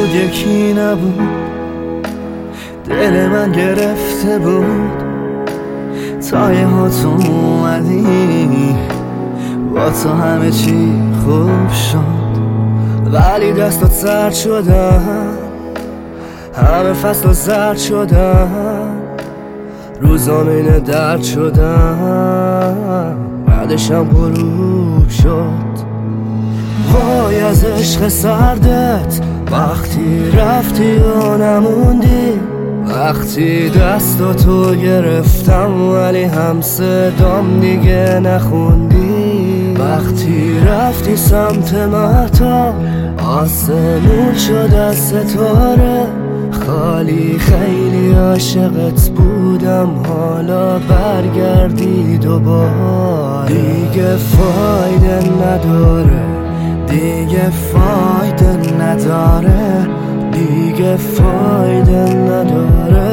یکی نبود، دل من گرفته بود. تا یه ها تو اومدی، با تو همه چی خوب شد. ولی دستات سرد شدن، همه فصل زرد شدن، روزام اینه درد شدن، بعدشم غروب شد. وای از عشق سردت، وقتی رفتی و نموندی، وقتی دستاتو گرفتم ولی هم صدام دیگه نخوندی، وقتی رفتی سمت مهتاب، آسمون شد از ستاره خالی. خیلی عاشقت بودم، حالا برگردی دوباره. دیگه فایده نداره، دیگه فایده نداره، دیگه فایده نداره.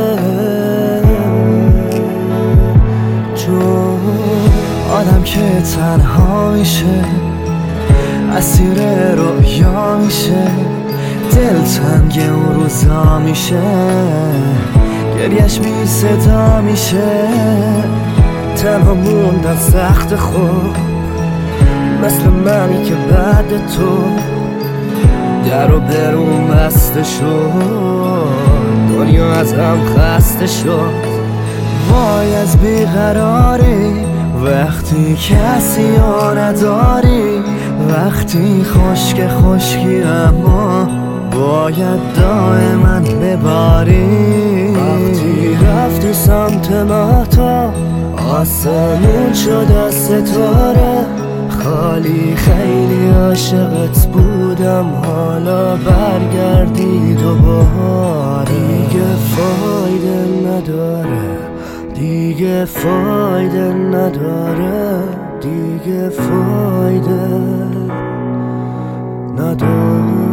چون آدم که تنها میشه، اسیر رویا میشه، دل تنگ اون روزا میشه، گریش بی صدا میشه. تنها موندن سخت خود، مثل منی که بعد تو در و برون بسته شد، دنیا از هم خسته شد. وای از بیقراری، وقتی کسی ها نداری، وقتی خشک خشکی اما باید دائما بباری. وقتی رفتی سمت مهتاب، آسمون شد از ستاره خالی. خیلی عاشقت بودم، حالا برگردی دوباره. دیگه فایده نداره، دیگه فایده نداره، دیگه فایده نداره.